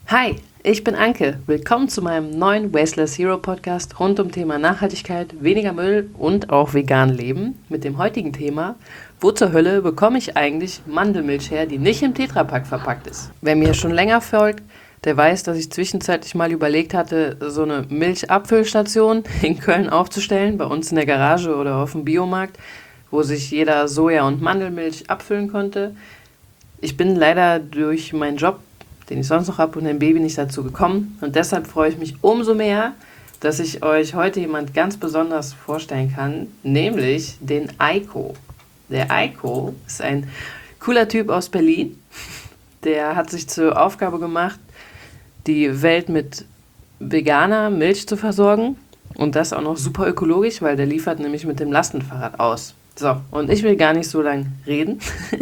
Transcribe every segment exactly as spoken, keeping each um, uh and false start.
Hi, ich bin Anke. Willkommen zu meinem neuen Wasteless Hero Podcast rund um Thema Nachhaltigkeit, weniger Müll und auch vegan leben. Mit dem heutigen Thema: Wo zur Hölle bekomme ich eigentlich Mandelmilch her, die nicht im Tetrapack verpackt ist? Wer mir schon länger folgt, der weiß, dass ich zwischenzeitlich mal überlegt hatte, so eine Milchabfüllstation in Köln aufzustellen, bei uns in der Garage oder auf dem Biomarkt, wo sich jeder Soja- und Mandelmilch abfüllen konnte. Ich bin leider durch meinen Job, den ich sonst noch habe, und ein Baby nicht dazu gekommen. Und deshalb freue ich mich umso mehr, dass ich euch heute jemand ganz besonders vorstellen kann, nämlich den Eiko. Der Eiko ist ein cooler Typ aus Berlin. Der hat sich zur Aufgabe gemacht, die Welt mit veganer Milch zu versorgen. Und das auch noch super ökologisch, weil der liefert nämlich mit dem Lastenfahrrad aus. So, und ich will gar nicht so lange reden.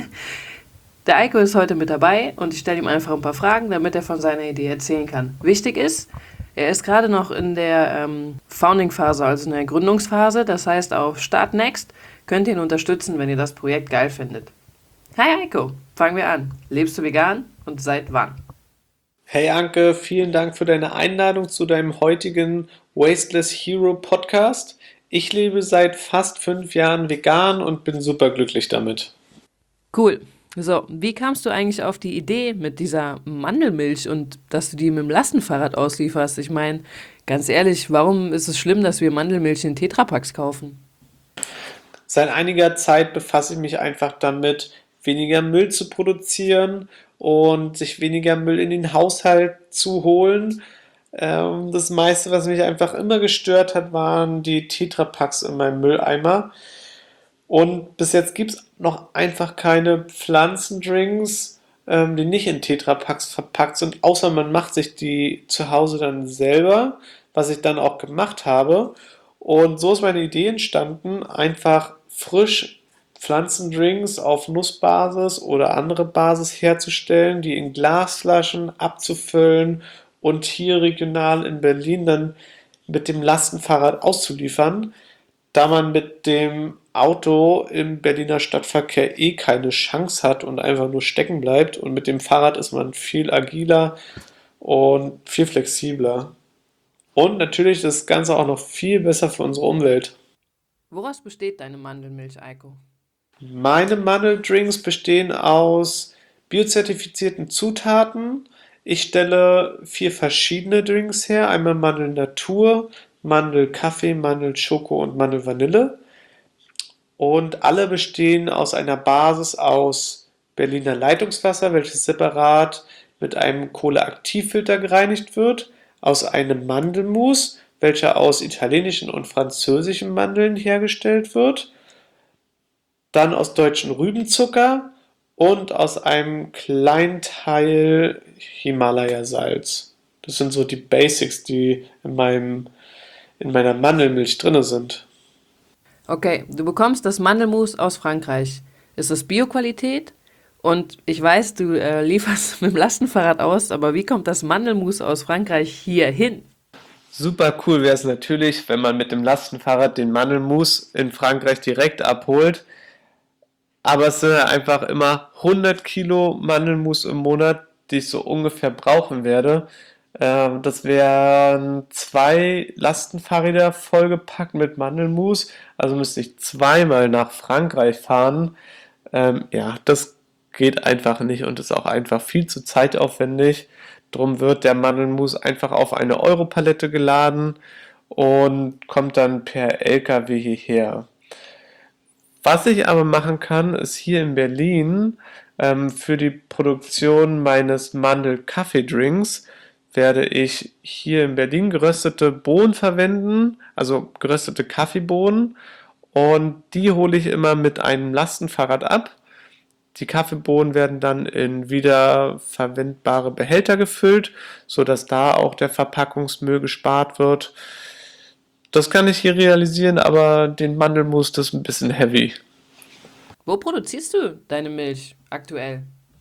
Der Eiko ist heute mit dabei und ich stelle ihm einfach ein paar Fragen, damit er von seiner Idee erzählen kann. Wichtig ist, er ist gerade noch in der ähm, Founding-Phase, also in der Gründungsphase. Das heißt, auf Start Next könnt ihr ihn unterstützen, wenn ihr das Projekt geil findet. Hi Eiko, fangen wir an. Lebst du vegan und seit wann? Hey Anke, vielen Dank für deine Einladung zu deinem heutigen Wasteless Hero Podcast. Ich lebe seit fast fünf Jahren vegan und bin superglücklich damit. Cool. So, wie kamst du eigentlich auf die Idee mit dieser Mandelmilch und dass du die mit dem Lastenfahrrad auslieferst? Ich meine, ganz ehrlich, warum ist es schlimm, dass wir Mandelmilch in Tetrapacks kaufen? Seit einiger Zeit befasse ich mich einfach damit, weniger Müll zu produzieren und sich weniger Müll in den Haushalt zu holen. Ähm, das meiste, was mich einfach immer gestört hat, waren die Tetrapacks in meinem Mülleimer. Und bis jetzt gibt es noch einfach keine Pflanzendrinks, ähm, die nicht in Tetrapacks verpackt sind, außer man macht sich die zu Hause dann selber, was ich dann auch gemacht habe. Und so ist meine Idee entstanden, einfach frisch Pflanzendrinks auf Nussbasis oder andere Basis herzustellen, die in Glasflaschen abzufüllen und hier regional in Berlin dann mit dem Lastenfahrrad auszuliefern, da man mit dem Auto im Berliner Stadtverkehr eh keine Chance hat und einfach nur stecken bleibt. Und mit dem Fahrrad ist man viel agiler und viel flexibler. Und natürlich ist das Ganze auch noch viel besser für unsere Umwelt. Woraus besteht deine Mandelmilch, Eiko? Meine Mandeldrinks bestehen aus biozertifizierten Zutaten. Ich stelle vier verschiedene Drinks her. Einmal Mandelnatur, Mandelkaffee, Mandelschoko und Mandelvanille. Und alle bestehen aus einer Basis aus Berliner Leitungswasser, welches separat mit einem Kohleaktivfilter gereinigt wird, aus einem Mandelmus, welcher aus italienischen und französischen Mandeln hergestellt wird, dann aus deutschem Rübenzucker und aus einem kleinen Teil Himalaya-Salz. Das sind so die Basics, die in meinem, in meiner Mandelmilch drin sind. Okay, du bekommst das Mandelmus aus Frankreich. Ist das Bioqualität? Und ich weiß, du äh, lieferst mit dem Lastenfahrrad aus, aber wie kommt das Mandelmus aus Frankreich hier hin? Super cool wäre es natürlich, wenn man mit dem Lastenfahrrad den Mandelmus in Frankreich direkt abholt. Aber es sind ja einfach immer hundert Kilo Mandelmus im Monat, die ich so ungefähr brauchen werde. Ähm, das wären zwei Lastenfahrräder vollgepackt mit Mandelmus. Also müsste ich zweimal nach Frankreich fahren. Ähm, ja, das geht einfach nicht und ist auch einfach viel zu zeitaufwendig. Drum wird der Mandelmus einfach auf eine Europalette geladen und kommt dann per L K W hierher. Was ich aber machen kann, ist hier in Berlin ähm, für die Produktion meines Mandel-Kaffee-Drinks werde ich hier in Berlin geröstete Bohnen verwenden, also geröstete Kaffeebohnen. Und die hole ich immer mit einem Lastenfahrrad ab. Die Kaffeebohnen werden dann in wiederverwendbare Behälter gefüllt, sodass da auch der Verpackungsmüll gespart wird. Das kann ich hier realisieren, aber den Mandelmus, das ist ein bisschen heavy. Wo produzierst du deine Milch aktuell?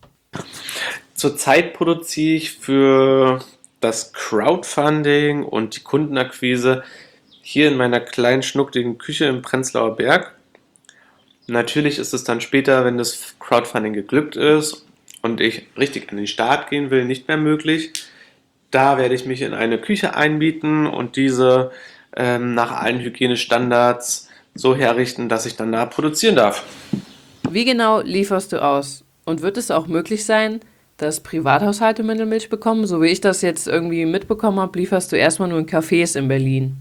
Zurzeit produziere ich für das Crowdfunding und die Kundenakquise hier in meiner kleinen schnuckligen Küche im Prenzlauer Berg. Natürlich ist es dann später, wenn das Crowdfunding geglückt ist und ich richtig an den Start gehen will, nicht mehr möglich. Da werde ich mich in eine Küche einmieten und diese ähm, nach allen Hygienestandards so herrichten, dass ich dann da produzieren darf. Wie genau lieferst du aus? Und wird es auch möglich sein, dass Privathaushalte Mandelmilch bekommen? So wie ich das jetzt irgendwie mitbekommen habe, lieferst du erstmal nur in Cafés in Berlin.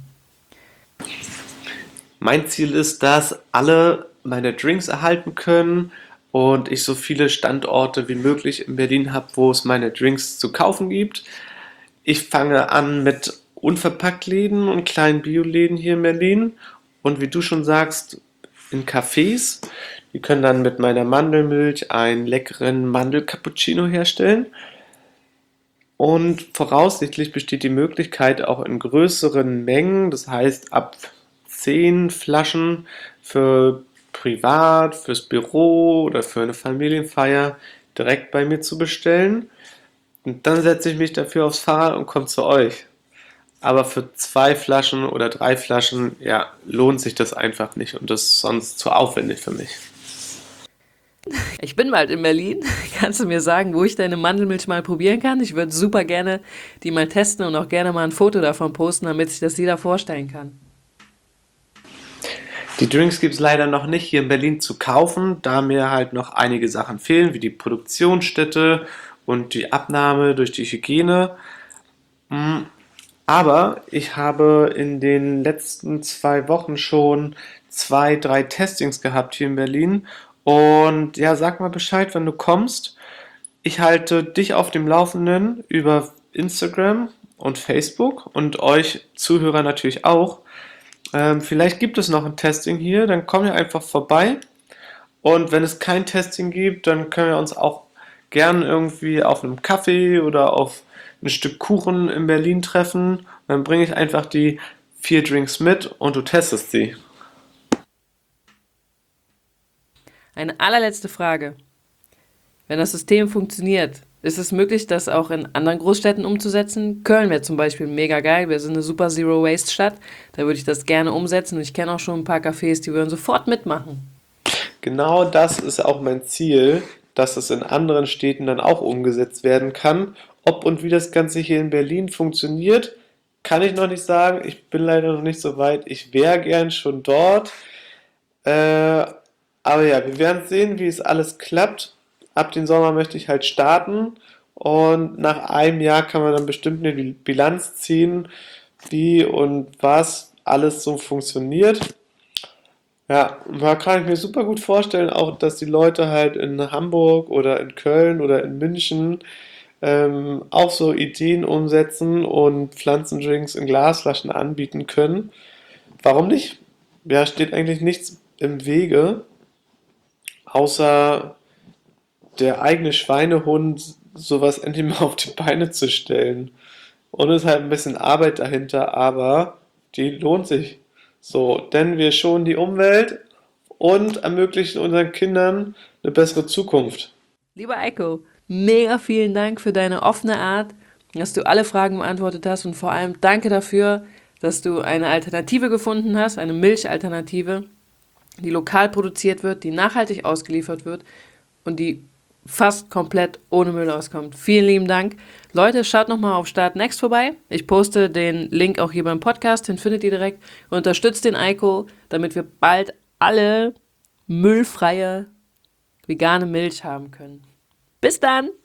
Mein Ziel ist, dass alle meine Drinks erhalten können und ich so viele Standorte wie möglich in Berlin habe, wo es meine Drinks zu kaufen gibt. Ich fange an mit Unverpacktläden und kleinen Bioläden hier in Berlin und wie du schon sagst, in Cafés. Die können dann mit meiner Mandelmilch einen leckeren Mandelcappuccino herstellen. Und voraussichtlich besteht die Möglichkeit auch in größeren Mengen, das heißt ab zehn Flaschen für privat, fürs Büro oder für eine Familienfeier direkt bei mir zu bestellen. Und dann setze ich mich dafür aufs Fahrrad und komme zu euch. Aber für zwei Flaschen oder drei Flaschen, ja, lohnt sich das einfach nicht und das ist sonst zu aufwendig für mich. Ich bin bald in Berlin. Kannst du mir sagen, wo ich deine Mandelmilch mal probieren kann? Ich würde super gerne die mal testen und auch gerne mal ein Foto davon posten, damit sich das jeder vorstellen kann. Die Drinks gibt es leider noch nicht hier in Berlin zu kaufen, da mir halt noch einige Sachen fehlen, wie die Produktionsstätte und die Abnahme durch die Hygiene. Mm, Aber ich habe in den letzten zwei Wochen schon zwei, drei Testings gehabt hier in Berlin. Und ja, sag mal Bescheid, wenn du kommst. Ich halte dich auf dem Laufenden über Instagram und Facebook und euch Zuhörer natürlich auch. Ähm, vielleicht gibt es noch ein Testing hier, dann komm ihr einfach vorbei. Und wenn es kein Testing gibt, dann können wir uns auch gern irgendwie auf einem Kaffee oder auf ein Stück Kuchen in Berlin treffen. Und dann bringe ich einfach die vier Drinks mit und du testest sie. Eine allerletzte Frage. Wenn das System funktioniert, ist es möglich, das auch in anderen Großstädten umzusetzen? Köln wäre zum Beispiel mega geil. Wir sind eine super Zero-Waste-Stadt. Da würde ich das gerne umsetzen. Und ich kenne auch schon ein paar Cafés, die würden sofort mitmachen. Genau das ist auch mein Ziel, dass es in anderen Städten dann auch umgesetzt werden kann. Ob und wie das Ganze hier in Berlin funktioniert, kann ich noch nicht sagen. Ich bin leider noch nicht so weit. Ich wäre gern schon dort. Äh, aber ja, wir werden sehen, wie es alles klappt. Ab dem Sommer möchte ich halt starten und nach einem Jahr kann man dann bestimmt eine Bilanz ziehen, wie und was alles so funktioniert. Ja, und da kann ich mir super gut vorstellen, auch dass die Leute halt in Hamburg oder in Köln oder in München ähm, auch so Ideen umsetzen und Pflanzendrinks in Glasflaschen anbieten können. Warum nicht? Ja, steht eigentlich nichts im Wege, außer der eigene Schweinehund, sowas endlich mal auf die Beine zu stellen. Und es ist halt ein bisschen Arbeit dahinter, aber die lohnt sich. So, denn wir schonen die Umwelt und ermöglichen unseren Kindern eine bessere Zukunft. Lieber Eiko, mega vielen Dank für deine offene Art, dass du alle Fragen beantwortet hast und vor allem danke dafür, dass du eine Alternative gefunden hast, eine Milchalternative, die lokal produziert wird, die nachhaltig ausgeliefert wird und die fast komplett ohne Müll auskommt. Vielen lieben Dank. Leute, schaut nochmal auf Start Next vorbei. Ich poste den Link auch hier beim Podcast, den findet ihr direkt. Und unterstützt den Eiko, damit wir bald alle müllfreie vegane Milch haben können. Bis dann!